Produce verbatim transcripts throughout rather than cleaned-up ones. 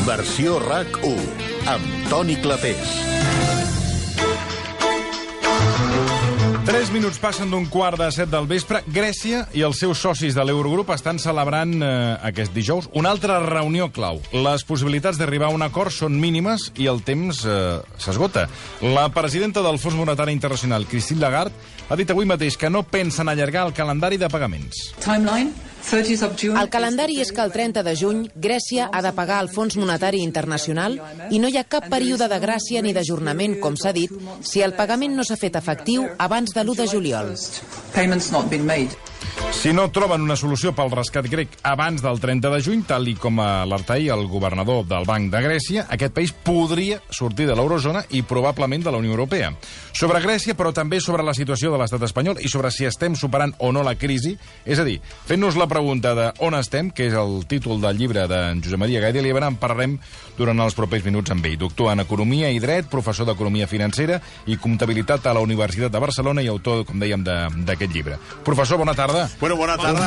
Versió RAC u, amb Toni Clapés. Tres minuts passen d'un quart de set del vespre. Grècia i els seus socis de l'Eurogrup estan celebrant eh, aquest dijous una altra reunió clau. Les possibilitats d'arribar a un acord són mínimes i el temps eh, s'esgota. La presidenta del Fons Monetari Internacional, Christine Lagarde, ha dit avui mateix que no pensen allargar el calendari de pagaments. Timeline? El calendari és que el trenta de juny Grècia ha de pagar al Fons Monetari Internacional i no hi ha cap període de gràcia ni d'ajornament, com s'ha dit, si el pagament no s'ha fet efectiu abans de l'u de juliol. Si no troben una solució pel rescat grec abans del trenta de juny, tal i com alerta ahir el governador del Banc de Grècia, aquest país podria sortir de l'eurozona i probablement de la Unió Europea. Sobre Grècia, però també sobre la situació de l'estat espanyol i sobre si estem superant o no la crisi, és a dir, fent-nos la pregunta de on estem, que és el títol del llibre d'en Josep Maria Gay de Liebana, en parlarem durant els propers minuts amb ell. Doctor en Economia i Dret, professor d'Economia Financera i Comptabilitat a la Universitat de Barcelona i autor, com dèiem, d'aquest llibre. Professor, bona tarda. Bueno, bona tarda.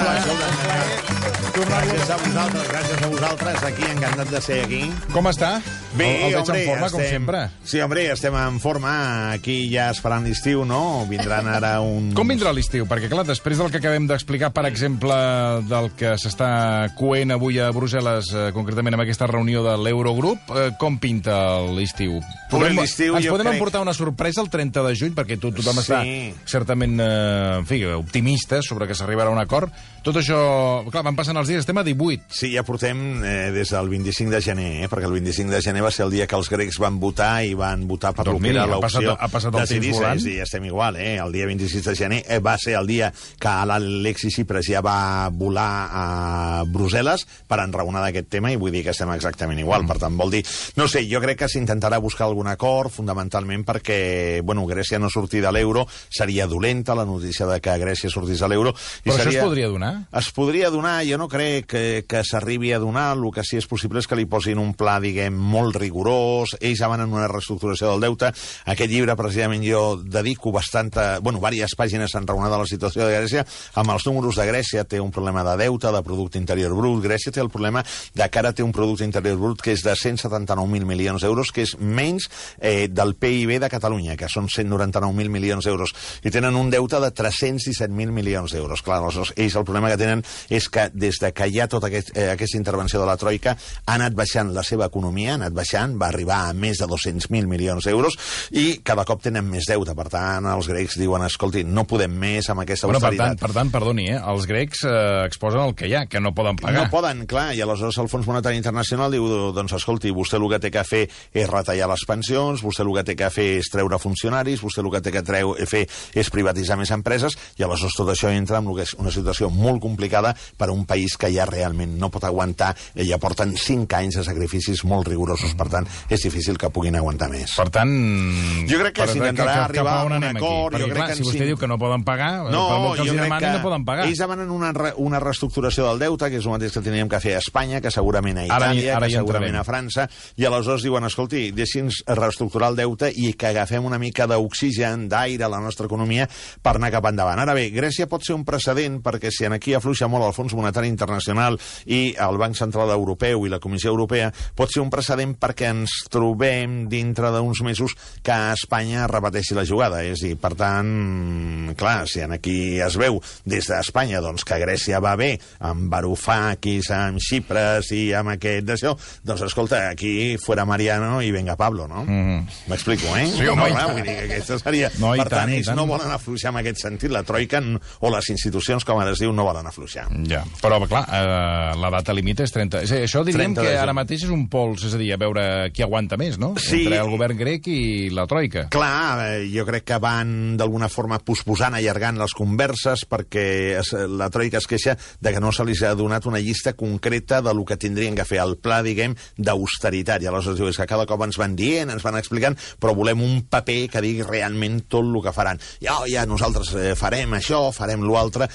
Gràcies a vosaltres, gràcies a vosaltres. Aquí, encantat de ser aquí. Com està? Bé, el, el veig hombre, en forma, estem, com sempre. Sí, hombre, estem en forma. Aquí ja esperant l'estiu, no? Vindran ara un... Com vindrà l'estiu? Perquè, clar, després del que acabem d'explicar, per exemple, del que s'està coent avui a Brussel·les, eh, concretament amb aquesta reunió de l'Eurogrup, eh, com pinta l'estiu? Podem, l'estiu, ens jo podem crec... emportar una sorpresa el trenta de juny, perquè to tothom Sí. està certament, eh, en fi, optimista sobre que s'arribarà a un acord. Tot això... Clar, van passant els dies, estem a divuit. Sí, ja portem eh, des del vint-i-cinc de gener, eh, perquè el vint-i-cinc de gener va ser el dia que els grecs van votar i van votar per Doncs lo que era mira, ha l'opció passat- ha passat el de temps Syriza. volant. Sí, estem igual, eh? El dia vint-i-sis de gener eh, va ser el dia que l'Alexis Tsipras ja va volar a Brussel·les per enraonar d'aquest tema i vull dir que estem exactament igual. Mm. Per tant, vol dir... No sé, jo crec que s'intentarà buscar algun acord, fonamentalment perquè, bueno, Grècia no sortir de l'euro seria dolenta, la notícia de que Grècia sortís de l'euro. I Però seria... això es podria donar? Es podria donar, jo no crec que, que s'arribi a donar, el que sí és possible és que li posin un pla, diguem, molt rigorós, ells ja van en una reestructuració del deute, aquest llibre precisament jo dedico bastanta, bueno, diverses pàgines enraonada a la situació de Grècia, amb els números de Grècia té un problema de deute, de producte interior brut, Grècia té el problema de que ara té un producte interior brut que és de cent setanta-nou mil milions d'euros, que és menys eh, del P I B de Catalunya, que són cent noranta-nou mil milions d'euros, i tenen un deute de tres-cents disset mil milions d'euros. Clar, aleshores, ells el problema que tenen és que des de que hi ha tota aquest, eh, aquesta intervenció de la Troika ha anat baixant la seva economia, ha anat baixant, va arribar a més de dos-cents mil milions d'euros i cada cop tenen més deute. Per tant, els grecs diuen, escolti, no podem més amb aquesta Bueno, per austeritat. tant, per tant, perdoni, eh? els grecs eh, exposen el que hi ha, que no poden pagar. No poden, clar, i aleshores el Fons Monetari Internacional diu, doncs escolti, vostè el que té que fer és retallar les pensions, vostè el que té que fer és treure funcionaris, vostè el que té que treu, fer és privatitzar més empreses, i aleshores tot això entra en el que és una situació molt complicada per a un país que ja realment no pot aguantar, ja porten cinc anys de sacrificis molt rigorosos, per tant, és difícil que puguin aguantar més. Per tant... Jo crec que per- s'intentarà cap- arribar cap a un anem aquí? acord, Perquè, jo crec clar, que si en vostè cinc- diu que no poden pagar, No, per molt que jo els hi crec demanin, que no poden pagar. ells demanen una, re- una reestructuració del deute, que és el mateix que teníem que fer a Espanya, que segurament a Ara hi- Itàlia, ara que hi segurament entrarem. a França, i aleshores diuen, escolti, deixi'ns reestructurar el deute i que agafem una mica d'oxigen, d'aire a la nostra economia per anar cap endavant. Ara bé, Grècia pot ser un precedent perquè si aquí afluixa molt el Fons Monetari Internacional i el Banc Central Europeu i la Comissió Europea, pot ser un precedent perquè ens trobem dintre d'uns mesos que Espanya repeteixi la jugada. És a dir, per tant, clar, si aquí es veu des d'Espanya doncs, que Grècia va bé amb Varoufakis, amb Xipres i amb aquest d'això, doncs escolta, aquí fuera Mariano i venga Pablo, no? M'explico, eh? Sí, home, no, i clar, tant. vull dir que aquesta seria... No, i per tant, tant, i ells tant. no volen afluixar en aquest sentit, la Troika n- o les institucions, com ara es diu, no volen afluixar. Ja, però clar, eh, la data límit és trenta. És a dir, això diríem trenta de que juny. ara mateix és un pols, és a dir, a veure qui aguanta més, no? Sí. Entre el govern grec i la Troika. Clar, eh, jo crec que van d'alguna forma posposant, allargant les converses perquè es, la Troika es queixa de que no se li ha donat una llista concreta de lo que tindrien que fer, el pla, diguem, d'austeritat. I aleshores diu, és que cada cop ens van dient, ens van explicant, però volem un paper que digui realment tot el que faran. Ja, ja, nosaltres eh, farem això, farem l'altre,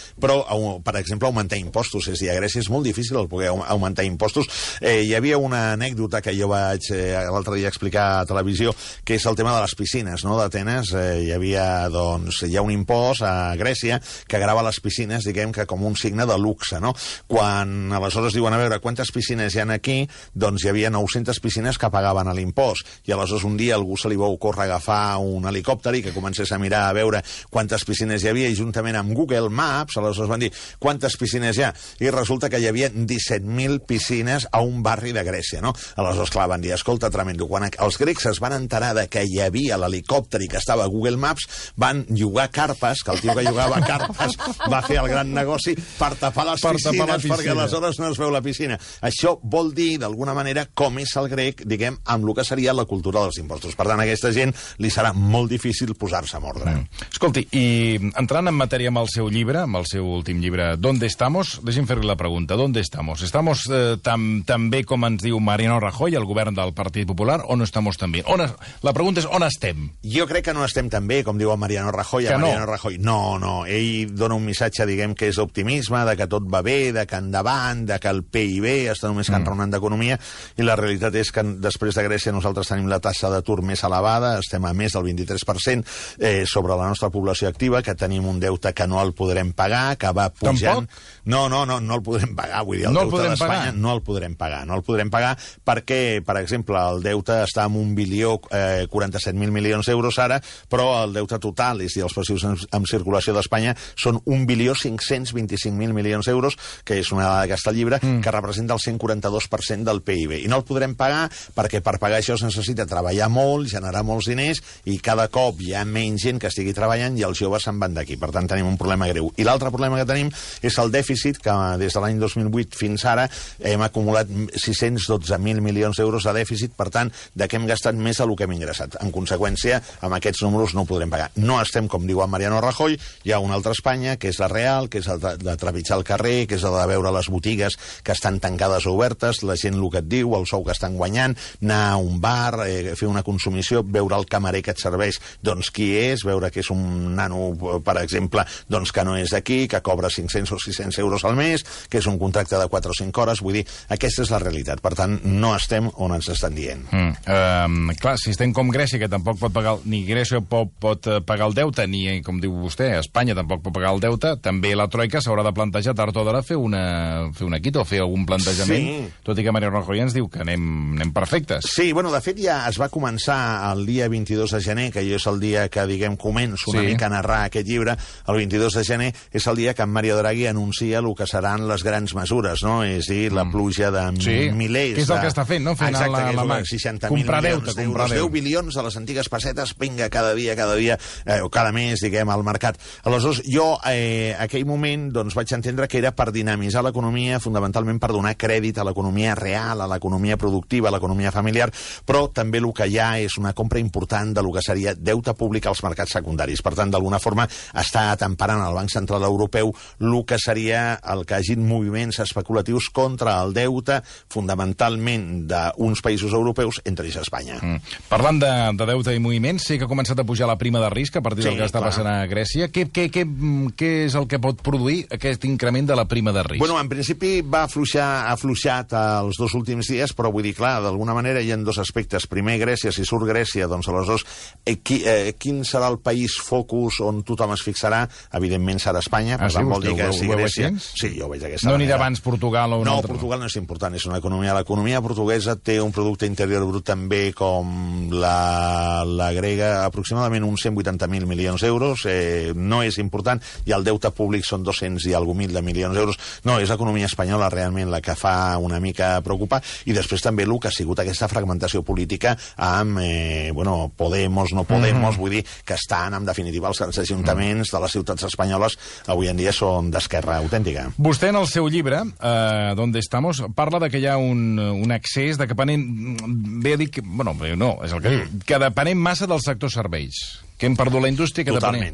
però, per exemple, augmentar impostos. És a dir, a Grècia és molt difícil el poder augmentar impostos. Eh, hi havia una anècdota que jo vaig eh, l'altre dia explicar a televisió, que és el tema de les piscines, no?, d'Atenes. Eh, hi havia, doncs, hi ha un impost a Grècia que grava les piscines, diguem que com un signe de luxe, no? Quan aleshores diuen, a veure, quantes piscines hi ha aquí, doncs hi havia nou-centes piscines que pagaven a l'impost. I aleshores un dia algú se li va ocórrer agafar un helicòpter i que comencés a mirar a veure quantes piscines hi havia, i juntament amb Google Maps, aleshores van dir quantes piscines hi ha, i resulta que hi havia disset mil piscines a un barri de Grècia, no? Aleshores, clar, van dir, escolta, tremendo. Quan els grecs es van enterar de que hi havia l'helicòpter i que estava a Google Maps, van llogar carpes, que el tio que llogava carpes va fer el gran negoci per tapar les per piscines, tapar la piscina, perquè aleshores no es veu la piscina. Això vol dir, d'alguna manera, com és el grec, diguem, amb el que seria la cultura dels impostos. Per tant, a aquesta gent li serà molt difícil posar-se a mordre. Mm. Escolti, i entrant en matèria amb el seu llibre, amb el seu últim llibre, ¿Dónde estamos? Deixi'm fer-li la pregunta. ¿Dónde estamos? ¿Estamos eh, tan, tan bé com ens diu Mariano Rajoy, el govern del Partit Popular, o no estamos tan bé? On es... La pregunta és on estem? Jo crec que no estem tan bé, com diu el Mariano Rajoy. Que Mariano no? Rajoy. No, no. Ell dona un missatge, diguem, que és optimisme, de que tot va bé, de que endavant, de que el P I B està només mm. enraonant d'economia, i la realitat és que després de Grècia nosaltres tenim la taxa d'atur més elevada, estem a més del vint-i-tres per cent eh, sobre la nostra població activa, que tenim un deute que no el podrem pagar, que va pujant... Tampoc? No, no, no, no el podrem pagar. Vull dir, el no deute d'Espanya no el podrem pagar. No el podrem pagar perquè, per exemple, el deute està en un bilió eh, quaranta-set mil milions d'euros ara, però el deute total, és a dir, els passius en, en circulació d'Espanya, són un bilió cinc-cents vint-i-cinc mil milions d'euros, que és una dada que està al llibre, mm. que representa el cent quaranta-dos per cent del P I B. I no el podrem pagar perquè per pagar això es necessita treballar molt, generar molts diners, i cada cop hi ha menys gent que estigui treballant i els joves se'n van d'aquí. Per tant, tenim un problema greu. I l'altre problema que tenim és el dèficit, que des de l'any dos mil vuit fins ara hem acumulat sis-cents dotze mil milions d'euros de dèficit, per tant, de què hem gastat més del que hem ingressat. En conseqüència, amb aquests números no ho podrem pagar. No estem, com diu en Mariano Rajoy, hi ha una altra Espanya, que és la real, que és el de, de trepitjar el carrer, que és el de veure les botigues que estan tancades o obertes, la gent el que et diu, el sou que estan guanyant, anar a un bar, eh, fer una consumició, veure el camarer que et serveix, doncs qui és, veure que és un nano, per exemple, doncs que no és d'aquí, que cobra cinc-cents o sis-cents euros al mes, que és un contracte de quatre o cinc hores, vull dir, aquesta és la realitat. Per tant, no estem on ens estan dient. Mm. Uh, clar, si estem com Grècia, que tampoc pot pagar, ni Grècia pot, pot pagar el deute, ni, com diu vostè, Espanya tampoc pot pagar el deute, també la Troika s'haurà de plantejar tard o d'hora fer una, fer una quita o fer algun plantejament, sí. Tot i que Mariano Rajoy ens diu que anem, anem perfectes. Sí, bueno, de fet ja es va començar el dia vint-i-dos de gener, que jo és el dia que, diguem, començo una sí. mica a narrar aquest llibre. El vint-i-dos de gener és el dia que en Mario Draghi anuncia el que seran les grans mesures, no? És a dir, la pluja de sí. milers... Que és el de... que està fent, no? Fent Exacte, la, la, la seixanta mil milions d'euros, deu bilions de les antigues pessetes, vinga, cada dia, cada dia, eh, o cada mes, diguem, al mercat. Aleshores, jo, eh, aquell moment, doncs, vaig entendre que era per dinamitzar l'economia, fonamentalment per donar crèdit a l'economia real, a l'economia productiva, a l'economia familiar, però també el que hi ha és una compra important de lo que seria deute públic als mercats secundaris. Per tant, d'alguna forma, està temperant el Banc Central Europeu el que seria el que hagin moviments especulatius contra el deute, fonamentalment d'uns països europeus, entre ells Espanya. Mm. Parlant de, de deute i moviments, sí que ha començat a pujar la prima de risc a partir sí, del que està clar. passant a Grècia. Què, què, què, què és el que pot produir aquest increment de la prima de risc? Bueno, en principi va afluixar, ha afluixat els dos últims dies, però vull dir, clar, d'alguna manera hi ha dos aspectes. Primer, Grècia, si surt Grècia, doncs aleshores, eh, qui, eh, quin serà el país focus on tothom es fixarà? Evidentment serà Espanya, per ah, tant sí, vol dir que si Grècia... Sí, jo ho veig d'aquesta no manera. No anirà abans Portugal o un no, altre? No, Portugal no és important, és una economia. L'economia portuguesa té un producte interior brut també com la, la grega, aproximadament uns cent vuitanta mil milions d'euros, eh, no és important, i el deute públic són dos-cents i alguna mil de milions d'euros. No, és l'economia espanyola realment la que fa una mica preocupar, i després també el que ha sigut aquesta fragmentació política amb, eh, bueno, Podemos, no Podemos, mm-hmm. vull dir que estan, en definitiva, els grans ajuntaments mm. de les ciutats espanyoles avui en dia són d'esquerra autèntica. Vostè, en el seu llibre, eh, Donde estamos, parla de que hi ha un, un excés, de que depenem... Bé a dir que... Bueno, no, és el que diu. Que depenem massa del sector serveis. Que hem perdut la indústria, que Totalment. depenem...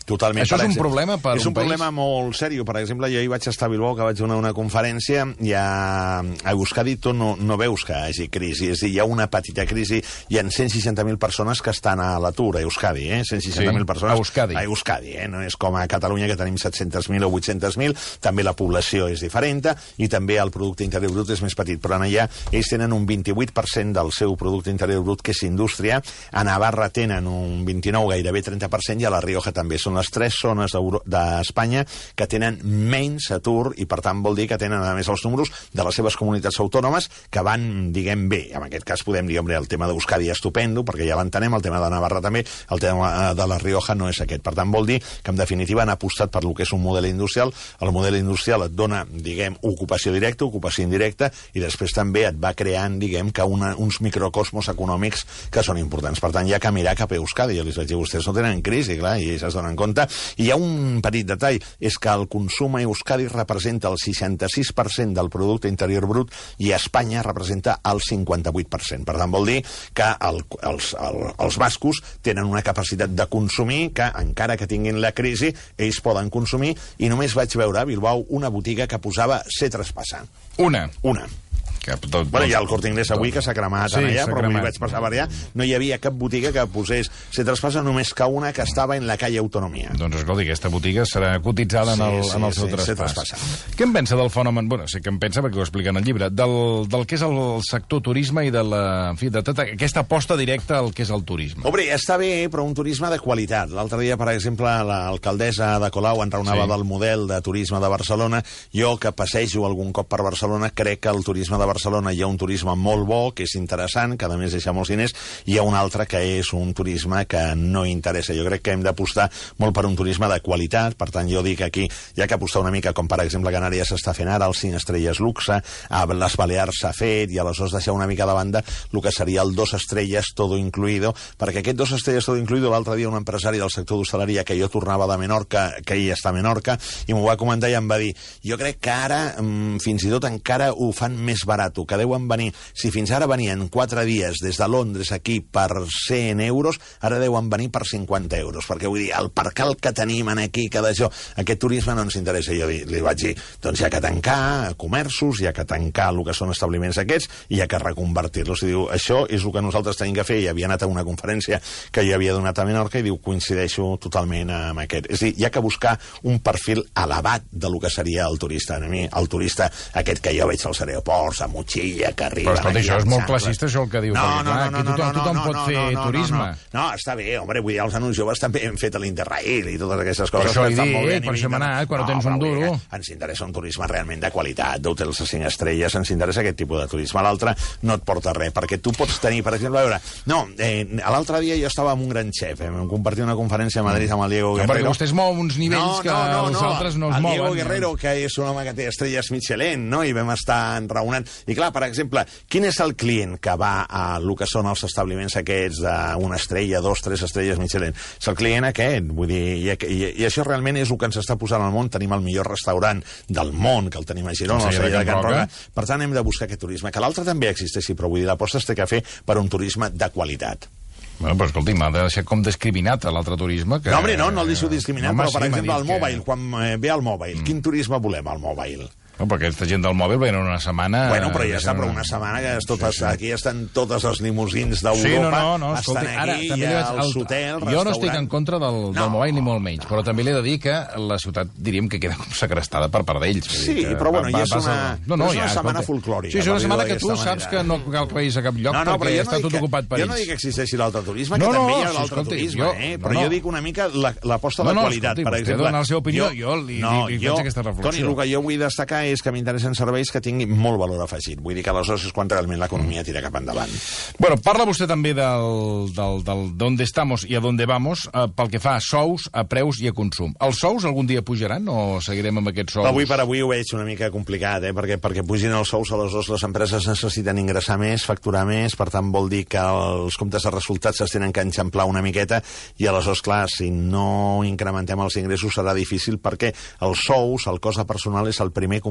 Totalment. Això per és un exemple, problema per és un un país? problema molt seriós. Per exemple, jo hi vaig estar a Bilbao, que vaig donar una conferència, i a, a Euskadi tu no, no veus que hi hagi crisi. És a dir, hi ha una petita crisi, hi ha cent seixanta mil persones que estan a l'atur a Euskadi, eh? cent seixanta mil Sí, persones. a Euskadi. A Euskadi, eh? No és com a Catalunya, que tenim set-cents mil o vuit-cents mil. També la població és diferent i també el producte interior brut és més petit. Però allà ells tenen un vint-i-vuit per cent del seu producte interior brut, que és indústria. A Navarra tenen un vint-i-nou, gairebé trenta per cent, i a la Rioja també. Són les tres zones d'Espanya que tenen menys atur i, per tant, vol dir que tenen, a més, els números de les seves comunitats autònomes que van, diguem, bé. En aquest cas podem dir, hombre, el tema d'Euskadi estupendo, perquè ja l'entenem, el tema de Navarra també, el tema de la Rioja no és aquest. Per tant, vol dir que, en definitiva, han apostat per lo que és un model industrial. El model industrial et dona, diguem, ocupació directa, ocupació indirecta, i després també et va creant, diguem, que una, uns microcosmos econòmics que són importants. Per tant, hi ha que mirar cap a Euskadi. Jo els vaig dir, vostès no tenen crisi, clar, i ells es donen compte. I hi ha un petit detall, és que el consum a Euskadi representa el seixanta-sis per cent del producte interior brut i a Espanya representa el cinquanta-vuit per cent. Per tant, vol dir que el, els, el, els bascos tenen una capacitat de consumir que, encara que tinguin la crisi, ells poden consumir, i només vaig veure a Bilbao una botiga que posava se traspassa. Una. Una. Que tot, Bueno, hi ha el Corte Inglés avui, que s'ha cremat Sí, allà, s'ha però cremat. m'hi vaig passar per allà. No hi havia cap botiga que posés se traspassa, només que una que estava en la calle Autonomia. Doncs escolti, aquesta botiga serà cotitzada Sí, en el, sí, en el seu sí, se traspàs. traspassa. Què en pensa del fenomen? Bueno, sé que en pensa perquè ho explica en el llibre. Del, del que és el sector turisme i de, la, en fi, de tota aquesta aposta directa al que és el turisme. Hombre, està bé, però un turisme de qualitat. L'altre dia, per exemple, l'alcaldessa de Colau enraonava Sí. del model de turisme de Barcelona. Jo, que passejo algun cop per Barcelona, crec que el turisme de Barcelona hi ha un turisme molt bo, que és interessant, que a més deixa molts diners, i hi ha un altre que és un turisme que no interessa. Jo crec que hem d'apostar molt per un turisme de qualitat. Per tant, jo dic aquí, hi ha que apostar una mica, com per exemple Canàries s'està fent ara, els cinc estrelles luxe, a les Balears s'ha fet, i aleshores deixar una mica de banda el que seria el dos estrelles todo incluido, perquè aquest dos estrelles todo incluido, l'altre dia un empresari del sector d'hostaleria, que jo tornava de Menorca, que ell està a Menorca, i m'ho va comentar i em va dir, jo crec que ara, fins i tot encara ho fan més barat, que deuen venir, si fins ara venien quatre dies des de Londres aquí per cent euros, ara deuen venir per cinquanta euros, perquè vull dir, el percal que tenim aquí, que d'això, aquest turisme no ens interessa. Jo li vaig dir, doncs hi ha que tancar comerços, hi ha que tancar el que són establiments aquests, i hi ha que reconvertir-los. I diu, això és el que nosaltres tenim que fer, i havia anat a una conferència que jo havia donat a Menorca, i diu, coincideixo totalment amb aquest. És a dir, hi ha que buscar un perfil elevat de lo que seria el turista. A mi, el turista aquest que jo veig als aeroports, a motxilla, que arriba... Però escolta, això és molt classista, això el que diu. No, perquè, no, clar, no, aquí no, tothom, no, tothom no, pot no, fer no, no, turisme. No, no, no, està bé, home, vull dir, els anuncis joves també hem fet l'Interrail i totes aquestes coses. Per això que he estan dit, molt bé a per nivell això hem de- anat, quan no tens però un vull dir duro. que Ens interessa un turisme realment de qualitat, d'hotels a cinc estrelles, ens interessa aquest tipus de turisme. L'altre no et porta res, perquè tu pots tenir, per exemple, a veure, no, eh, l'altre dia jo estava amb un gran xef, eh, vam compartir una conferència a Madrid amb el Diego No, Guerrero. perquè vostè es mou uns nivells que els altres no es el mouen. Diego Guerrero, que és un home que té estrelles Michelin, no? I vam estar enraonant. I clar, per exemple, quin és el client que va a lo que són els establiments aquests d'una estrella, dos, tres estrelles Michelin? És el client aquest, vull dir, i, i, i això realment és el que ens està posant al món. Tenim el millor restaurant del món, que el tenim a Girona, El el celler de celler de Can Can Roca. Roca. Per tant, hem de buscar aquest turisme, que l'altre també existeixi, però vull dir, l'aposta es té que fer per un turisme de qualitat. Bueno, però escolti, m'ha de deixar com discriminat a l'altre turisme. Que... No, home, no, no el deixo discriminat, Home, però, per sí, m'ha exemple, dit el que- mòbil, quan eh, ve al mòbil, quin turisme volem al mòbil? No, perquè aquesta gent del mòbil venen una setmana... Bueno, però ja deixen està, però una setmana que és totes, Sí, sí. aquí estan totes les limusins d'Europa, Sí, no, no, no, escolti, estan ara aquí, també li hi ha vaig... els hotels, Jo no estic en restaurants. contra del, del No. mobile ni molt menys, però també li he de dir que la ciutat, diríem que queda com segrestada per part d'ells. Vull Sí, dir que però bueno, va- ja és passa- una- no, no, és una ja, setmana escolta. folclòrica, Sí, és per una setmana que dir-ho tu d'aquesta saps que manera. no cal que vagis a cap lloc No, no, però perquè jo no està dic tot que, ocupat per jo ells. no dic que existeixi l'altre turisme, No, que no, també hi ha sí, l'altre escolti, turisme, jo- eh? no, però no. jo dic una mica la- l'aposta No, de no, qualitat. escolti, Per vostè exemple, dona la seva opinió, jo li- no, li- li jo, faig aquesta reflexió. Toni, el que jo vull destacar és que m'interessen serveis que tinguin molt valor afegit. Vull dir que aleshores és quan realment l'economia tira cap endavant. Bueno, parla vostè també del, del, del d'on estamos i a dónde vamos eh, pel que fa a sous, a preus i a consum. Els sous algun dia pujaran o seguirem amb aquests sous? Avui per avui ho veig una mica complicat, eh? perquè, perquè pugin els sous, aleshores les empreses necessiten ingressar més, facturar més, per tant vol dir que els comptes de resultats es tenen que enxamplar una miqueta, i aleshores, clar, si no incrementem els ingressos serà difícil, perquè els sous, el cost de personal, és el primer component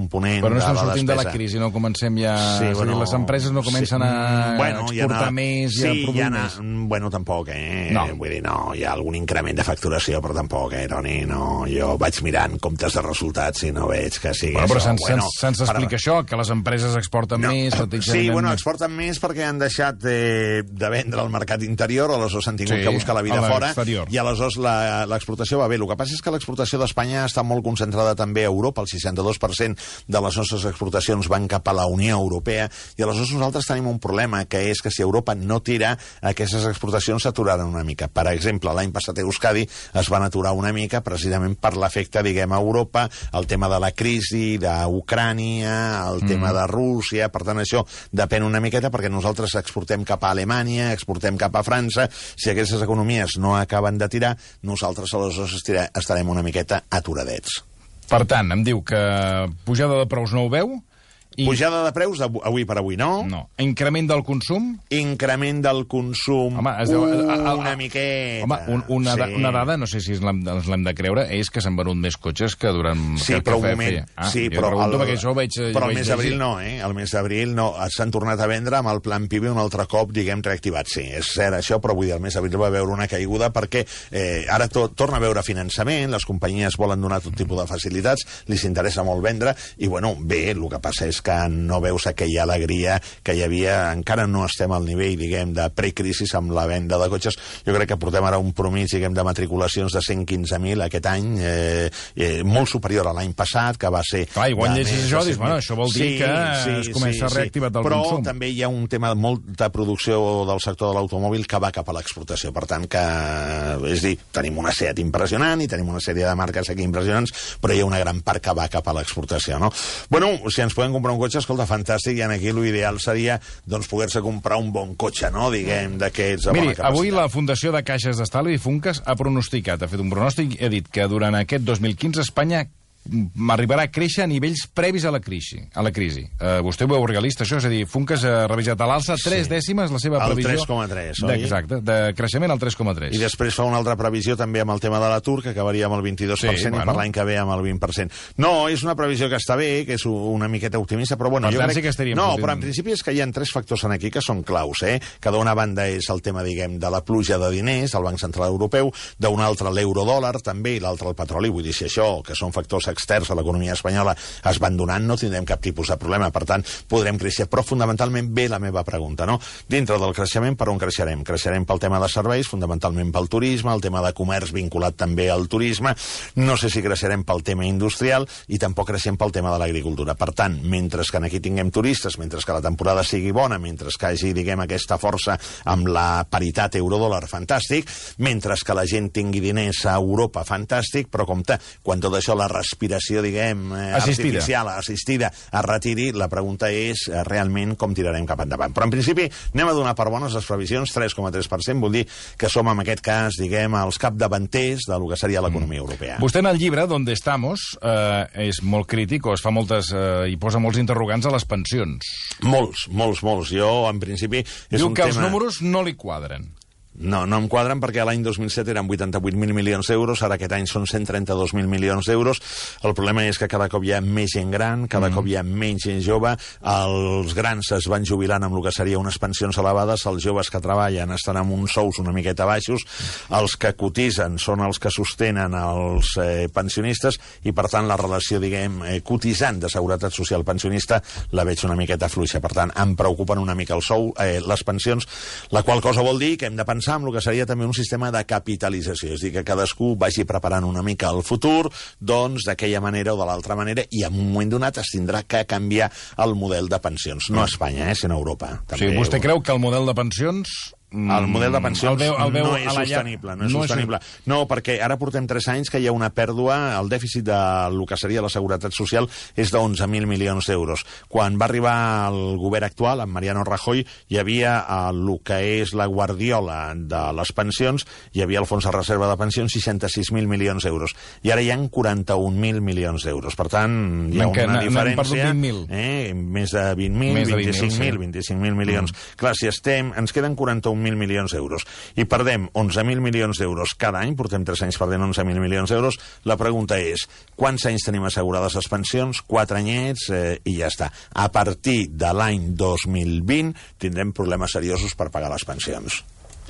component Però no de la estem sortint despesa. de la crisi, no comencem ja... Sí, és a dir, les empreses no comencen sí, a bueno, exportar ha, més i sí, a produir ha, més. Bueno, tampoc, eh? No. Vull dir, no, hi ha algun increment de facturació, però tampoc, eh, Toni? No, jo vaig mirant comptes de resultats i no veig que sigui Bueno, però això. se'ns Bueno, se explica per... això, que les empreses exporten No, més... sí, bueno, exporten més perquè han deixat de, de vendre al mercat interior, aleshores han tingut Sí, que buscar la vida a fora, l'exterior. i aleshores la- l'exportació va bé. El que passa és que l'exportació d'Espanya està molt concentrada també a Europa, el seixanta-dos per cent de les nostres exportacions van cap a la Unió Europea, i aleshores nosaltres tenim un problema, que és que si Europa no tira, aquestes exportacions s'aturaran una mica. Per exemple, l'any passat a Euskadi es van aturar una mica precisament per l'efecte, diguem, a Europa, el tema de la crisi d'Ucrània, el tema de Rússia, per tant això depèn una miqueta perquè nosaltres exportem cap a Alemanya, exportem cap a França, si aquestes economies no acaben de tirar, nosaltres aleshores estira- estarem una miqueta aturadets. Per tant, em diu que pujada de preus no ho veu? I... Pujada de preus avui, avui per avui, no? No. Increment del consum? Increment del consum Home, es deu, a, a, a, una miqueta. Home, un, una, sí. da, una dada, no sé si ens l'hem ens l'hem de creure, és que s'han venut més cotxes que durant... Sí, que, però que un moment... feia. Ah, sí, jo però pregunto el, perquè això ho veig, però ho el veig mes d'abril no, eh? El mes d'abril no. S'han tornat a vendre amb el plan Pibe un altre cop, diguem, reactivat. Sí, és cert això, però vull dir, el mes d'abril va veure una caiguda perquè eh, ara to, torna a veure finançament, les companyies volen donar tot tipus de facilitats, li s'interessa molt vendre, i bueno, bé, el que passa és que no veus aquella alegria que hi havia, encara no estem al nivell, diguem, de precrisis amb la venda de cotxes. Jo crec que portem ara un promig, diguem, de matriculacions de cent quinze mil aquest any, eh, eh, molt superior a l'any passat, que va ser... Clar, i quan de llegis més això, de dius, cent mil. bueno, això vol dir que es comença a reactivar el Però consum. Però també hi ha un tema de molta producció del sector de l'automòbil que va cap a l'exportació. Per tant, que, és dir, tenim una SEAT impressionant i tenim una sèrie de marques aquí impressionants, però hi ha una gran part que va cap a l'exportació, no? Bueno, si ens podem comprar un cotxe, escolta, fantàstic, i aquí l'ideal seria doncs, poder-se comprar un bon cotxe, no?, diguem, d'aquests de bona Miri, capacitat. avui la Fundació de Caixes d'Estalvi i Funcas ha pronosticat, ha fet un pronòstic i ha dit que durant aquest dos mil quinze Espanya arribarà a créixer a nivells previs a la crisi. A la crisi. Uh, vostè ho veu realista, això? És a dir, Funcas ha revisat a l'alça tres Sí. dècimes la seva El previsió... tres coma tres, de, oi? exacte, de creixement al tres coma tres. I després fa una altra previsió també amb el tema de l'atur, que acabaria amb el vint-i-dos per cent, Sí, i bueno. per l'any que ve amb el vint per cent. No, és una previsió que està bé, que és una miqueta optimista, però bueno, Per jo tant, crec... sí que estaríem No, sortint. però en principi és que hi ha tres factors en aquí que són claus, eh? Que d'una banda és el tema, diguem, de la pluja de diners del Banc Central Europeu, d'una altra l'eurodòlar també, i l'altra el petroli. Vull dir, si això, que són factors externs a l'economia espanyola, es van donant, no tindrem cap tipus de problema. Per tant, podrem créixer. Però fonamentalment ve la meva pregunta, no? Dintre del creixement, per on creixerem? Creixerem pel tema de serveis, fonamentalment pel turisme, el tema de comerç vinculat també al turisme. No sé si creixerem pel tema industrial i tampoc creixem pel tema de l'agricultura. Per tant, mentre que aquí tinguem turistes, mentre que la temporada sigui bona, mentre que hagi, diguem, aquesta força amb la paritat euro-dòlar, fantàstic, mentre que la gent tingui diners a Europa, fantàstic, però compte, quan tot això, la respiració, diguem, eh, Assistida. artificial, assistida, es retiri, la pregunta és eh, realment com tirarem cap endavant. Però en principi anem a donar per bones les previsions, tres coma tres per cent, vol dir que som en aquest cas, diguem, els capdavanters de lo que seria l'economia europea. Vostè en el llibre, Donde estamos, eh, és molt crític, o es fa moltes, eh, i posa molts interrogants a les pensions. Molts, molts, molts. Jo, en principi, és Diu un que tema... els números no li quadren. No, no em quadren perquè l'any dos mil set eren vuitanta-vuit mil milions d'euros, ara aquest any són cent trenta-dos mil milions d'euros. El problema és que cada cop hi ha més gent gran, cada mm. cop hi ha menys gent jove, els grans es van jubilant amb el que seria unes pensions elevades, els joves que treballen estan amb uns sous una miqueta baixos, els que cotitzen són els que sostenen els eh, pensionistes, i per tant la relació, diguem, eh, cotitzant de seguretat social pensionista la veig una miqueta fluixa. Per tant, em preocupen una mica el sou, eh, les pensions, la qual cosa vol dir que hem de pensar amb el que seria també un sistema de capitalització, és a dir, que cadascú vagi preparant una mica el futur, doncs d'aquella manera o de l'altra manera, i en un moment donat es tindrà que canviar el model de pensions, no a Espanya, eh, sinó a Europa. O sigui, vostè creu que el model de pensions... El model de pensions el veu, el veu no a és la sostenible, no és no sostenible. És... No, perquè ara portem tres anys que hi ha una pèrdua, el dèficit de lo que seria la seguretat social és d'onze mil milions d'euros. Quan va arribar el govern actual, amb Mariano Rajoy, hi havia el que és la guardiola de les pensions, hi havia el fons de reserva de pensions, seixanta-sis mil milions d'euros. I ara hi ha quaranta-un mil milions d'euros. Per tant, hi ha En què? una N'hem diferència... perdut vint mil. Eh, més de vint mil, Més de vint mil, vint-i-cinc mil, sí. vint-i-cinc mil milions. Mm. Clar, si estem, ens queden quaranta-un un mil milions d'euros. I perdem onze mil milions d'euros cada any, portem tres anys perdent onze mil milions d'euros. La pregunta és, quants anys tenim assegurades les pensions? Quatre anyets eh, i ja està. A partir de l'any dos mil vint tindrem problemes seriosos per pagar les pensions.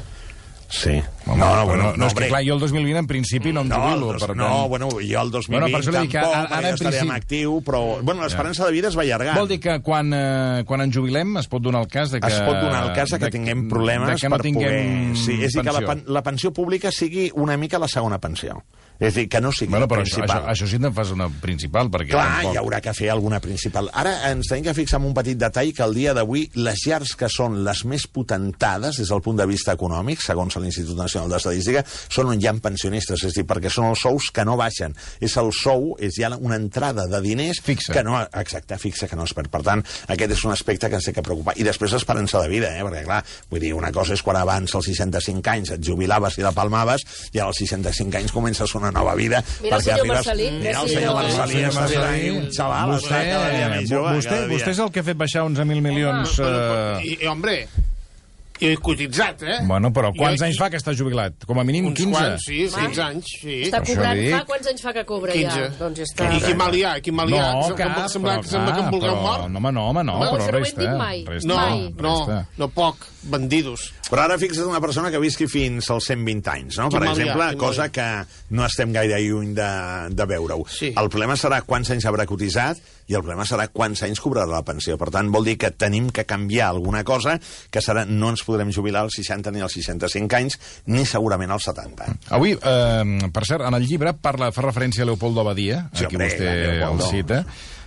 Sí. No, no, no, bueno, no, no és que clar, jo el dos mil vint en principi no em no, jubilo. dos, per no, tant... bueno, jo el dos mil vint bueno, tampoc, ara, ara perquè ja estaré en actiu, però bueno, l'esperança de vida es va allargant. Vol dir que quan, eh, quan ens jubilem es pot donar el cas de que... Es pot donar el cas de que tinguem problemes que no per tinguem poder... Sí, és a dir, que la, la pensió pública sigui una mica la segona pensió. És a dir, que no sigui bueno, la però principal. Això, això, això sí que en fas una principal, perquè... Clar, tampoc... hi haurà que fer alguna principal. Ara ens tenim que fixar en un petit detall que el dia d'avui les llars que són les més potentades des del punt de vista econòmic, segons l'Institut Nacional d'Estadística, són on hi ha pensionistes, és a dir, perquè són els sous que no baixen. És el sou, és ja una entrada de diners fixa. Que no, exacte, fixa, que no es perd. Per tant, aquest és un aspecte que ens té que preocupar. I després l'esperança de vida, eh? Perquè clar, vull dir, una cosa és quan abans als seixanta-cinc anys et jubilaves i la palmaves, i als seixanta-cinc anys comences una nova vida. Mira el senyor arribes... Marcelí. Mira el senyor Marcelí, està ahí un xaval, vostè, està cada dia més jove. Vostè, vostè és el que ha fet baixar onze mil milions... Home, eh... però, i, i, hombre, i he cotitzat, eh? Bueno, però quants jo, anys fa que està jubilat? Com a mínim uns quinze. Quants, sí, quinze anys, sí. Està cobrant, dic. fa quants anys fa que cobra quinze. ja? Doncs ja està. I quin mal hi ha, quin mal hi ha. No, que cap, sembla, però, que sembla que em vulgueu però, mort. no, home, no, home, no, No, però això no ho hem resta. dit mai. Resta, No, Mai. no, resta. no poc, bandidos. Però ara fixa't una persona que visqui fins als cent vint anys, no? Per Quin mal hi ha, exemple, quin mal cosa hi ha. que no estem gaire lluny de, de veure-ho. Sí. El problema serà quants anys haurà cotitzat i el problema serà quants anys cobrarà la pensió. Per tant, vol dir que tenim que canviar alguna cosa, que serà no ens podrem jubilar als seixanta ni als seixanta-cinc anys, ni segurament als setanta. Avui, eh, per cert, en el llibre parla, fa referència a Leopoldo Badia, Sí, aquí hombre, vostè el Leopoldo. cita.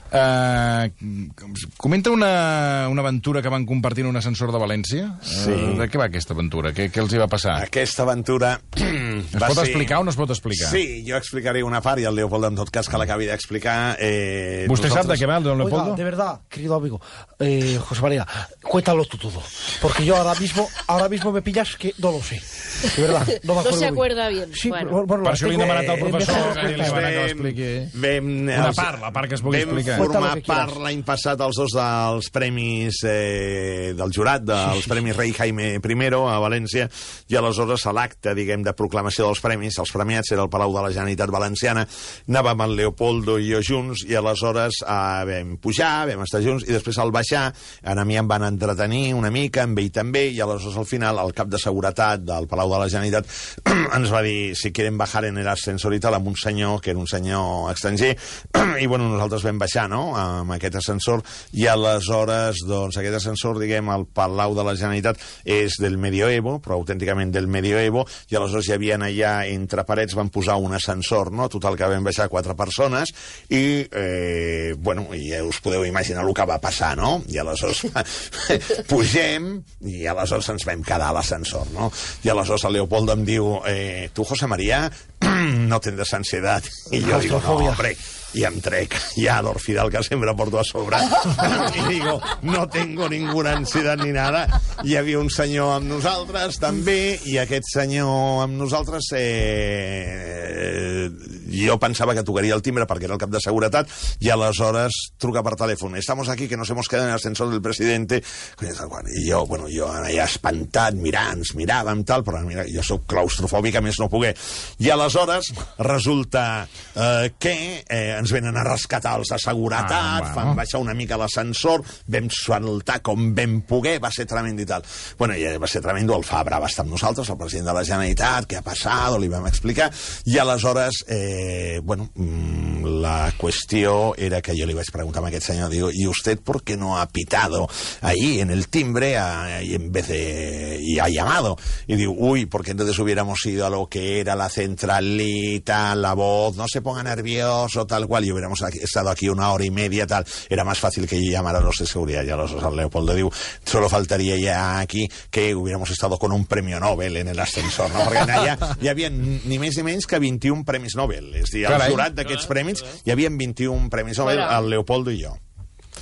Uh, comenta una, una aventura que van compartir en un ascensor de València. Sí. Uh, de què va aquesta aventura? Què, què els hi va passar? Aquesta aventura... Es va pot ser... explicar o no es pot explicar? Sí, jo explicaré una part i el Leopoldo, en tot cas, que l'acabi d'explicar. Eh, ¿Usted nosaltres... sabe de qué va, don Leopoldo? Oiga, de verdad, querido amigo, eh, José María, cuéntalo tú todo. Porque yo ahora mismo, ahora mismo me pillas que no lo sé. De verdad, no me acuerdo. No se bien. acuerda bien. Sí, Bueno. bueno, bueno, Per això li hem tengo- demanat al eh, professor mejor Gary cuéntalo. Lebana que l'expliqui. Vam, Una els- part, la part que es pugui vam explicar. Cuenta formar lo que quieras. part l'any passat els dos dels premis eh, del jurat, dels Premis Rei Jaime I a València, i aleshores a l'acte, diguem, de proclamació dels premis, els premiats era el Palau de la Generalitat Valenciana, anàvem el Leopoldo i jo junts, i aleshores eh, vam pujar, vam estar junts, i després al baixar, a mi em van entretenir una mica, amb ell també, i aleshores al final el cap de seguretat del Palau de la Generalitat ens va dir si quieren bajar en el ascensor i tal, amb un senyor, que era un senyor estranger, i bueno, nosaltres vam baixar, no?, amb aquest ascensor, i aleshores, doncs, aquest ascensor, diguem, al Palau de la Generalitat és del medioevo, però autènticament del medioevo, i aleshores hi havia allà, entre parets, van posar un ascensor, no?, total que vam baixar quatre persones, i, eh, bueno, ja us podeu imaginar el que va passar, no?, i aleshores pugem, i aleshores ens vam quedar a l'ascensor, no?, i aleshores el Leopoldo em diu, eh, tu, José María, no tendrás ansiedad, i jo digo, no, hombre, y em trec ja l'Orfidal que sempre porto a sobre i digo, no tengo ninguna ansiedad ni nada. Hi havia un senyor amb nosaltres també, i aquest senyor amb nosaltres eh, jo pensava que tocaria el timbre perquè era el cap de seguretat, i aleshores truca per telèfon, estamos aquí que nos hemos quedado en el ascensor del presidente, i jo, bueno, jo allà espantat, mirant, ens miràvem tal, però mira, jo sóc claustrofòbic a més no poder, i aleshores resulta eh, que eh, ens venen a rescatar els de seguretat, Ah, bueno. fan baixar una mica l'ascensor, vam saltar com vam poder, va ser tremendo i tal. Bueno, i va ser tremendo, el Fabra va estar amb nosaltres, el president de la Generalitat, què ha passat, li vam explicar, i aleshores, eh, bueno, mmm, la qüestió era que jo li vaig preguntar a aquest senyor, digo, ¿y usted por qué no ha pitado ahí en el timbre a, y en vez de, y ha llamado? Y digo, uy, porque entonces hubiéramos ido a lo que era la centralita, la voz, no se ponga nervioso, tal cual, y hubiéramos aquí, estado aquí una hora y media, tal, era más fácil que yo llamara a los de seguridad. Y a los al Leopoldo diu, solo faltaría ya aquí que hubiéramos estado con un premio Nobel en el ascensor, no? Perquè allà hi havia ni més ni menys que vint-i-un premis Nobel. És a dir, al Carai. jurat d'aquests premis hi havia vint-i-un premis Nobel, Hola. el Leopoldo i jo.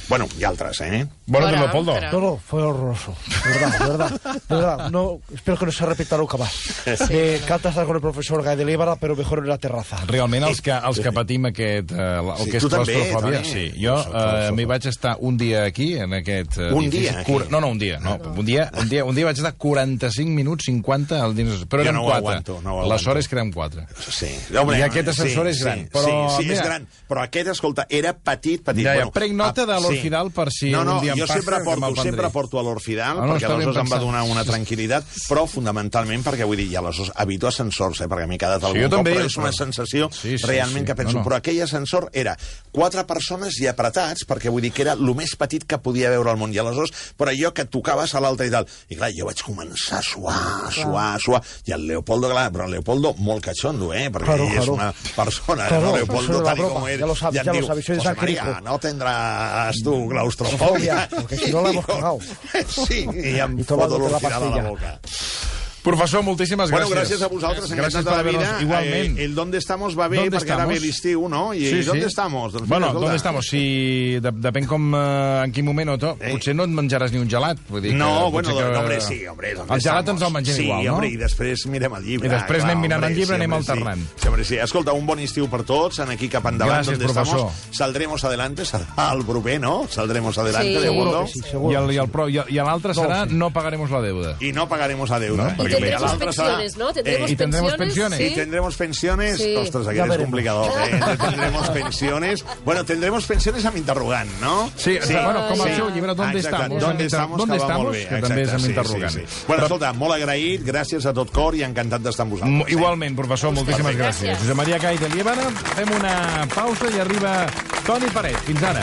Bueno, i altres, eh? Bueno, de Ahora, Leopoldo. pero- No, no, fue horroroso. De verdad, de verdad. De verdad. No, espero que no se repita nunca más. Me encanta estar con el profesor Guy de Líbara, pero mejor en la terraza. Realment, els que, els que patim aquest, eh, el Sí, que és tu també, claustrofòbia... Toni. Sí, jo eh, m'hi vaig estar un dia aquí, en aquest... Eh, Un edifici. dia, aquí? Cur- No, no, un dia, no. Un dia, un dia, un dia vaig estar quaranta-cinc minuts, cinquanta al dins... Però Jo érem no ho quatre. aguanto, no ho aguanto. La sort és que érem quatre. Sí. I aquest ascensor és gran, Sí, però, sí, sí, és mira- gran. Però aquest, escolta, era petit, petit. Ja, ja, Bueno, prenc nota ah, de l'Orfidal per si no, no, un dia em jo passa, sempre que porto, me'l prendré. sempre porto a l'Orfidal, Ah, no, perquè està ben aleshores em va pensat. donar una tranquil·litat, però fonamentalment perquè, vull dir, i aleshores evito ascensors, eh, perquè m'he quedat Sí, algun jo cop, també, però és però- una sensació Sí, sí, realment sí. que penso. No, no. Però aquell ascensor era quatre persones i apretats, perquè vull dir que era el més petit que podia veure al món. I aleshores, però allò que tocaves a l'altre i tal. I clar, jo vaig començar a suar, a suar, a suar. I el Leopoldo, clar, però el Leopoldo molt catxondo, eh? Perquè Claro, ell és claro. una persona, Claro, ¿no? eso Leopoldo, es la tal y broma. como eres. Ya lo sabes, Y em ya lo diu, sabes, soy de José San Quirico. María, no tendrás tu claustrofobia. Claustrofobia, porque si no la hemos cagado. Sí, i em I foto tomándote la l'Orfidal a la pastilla. boca. Professor, moltíssimes Bueno, gràcies. gràcies a vosaltres, Gràcies encantat per de la haver-nos... vida. Igualment. Eh, el ¿Dónde estamos va bé, ¿Dónde perquè ara ve estamos? l'estiu, no? I Sí, sí. ¿dónde estamos? Doncs Bueno, mira, escolta. ¿dónde estamos? Si de, depèn com, eh, en quin moment o tot. Eh. Potser no et menjaràs ni un gelat. Vull dir que, No, potser bueno, que... no, hombre, sí, hombre. ¿dónde El gelat estamos? ens el mengem sí, igual, no? hombre, i després mirem el llibre. I després clar, anem mirant hombre, el llibre, sí, anem hombre, alternant. Sí. Sí, hombre, sí. Escolta, un bon estiu per tots, en aquí cap endavant, Gràcies, ¿dónde professor. estamos? Saldremos adelante, serà el proper, no? Saldremos adelante, Sí. de Seguro Gordo. que sí, I seguro. el- i el pro- i el- i l'altre serà sí. no pagaremos la deuda. Y no pagaremos a deuda. No, eh? Y perquè mira, tendremos l'altre serà- pensiones, ¿no? Tendremos Eh, y tendremos pensiones. pensiones. Y ¿sí? tendremos pensiones. Sí. Ostras, aquí Ya eres veremos. complicador, ¿eh? Tendremos pensiones. Bueno, tendremos pensiones amb interrogant, no? Sí, bueno, com el seu llibre, ¿Dónde Exacte. estamos? ¿Dónde Amb inter- estamos? ¿Dónde que va estamos? molt bé. Que també és amb Exacte, interrogant. Sí, sí, sí. Bueno, escolta, molt agraït, gràcies a tot cor i encantat d'estar amb vosaltres. M- Igualment, professor, moltíssimes gràcies. Gràcies. Josep Maria Cai de Liébana, fem una pausa i arriba Toni Paret. Fins ara.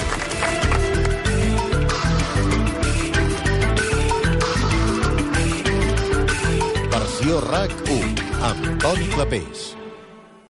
Versió RAC u, amb Toni Clapés.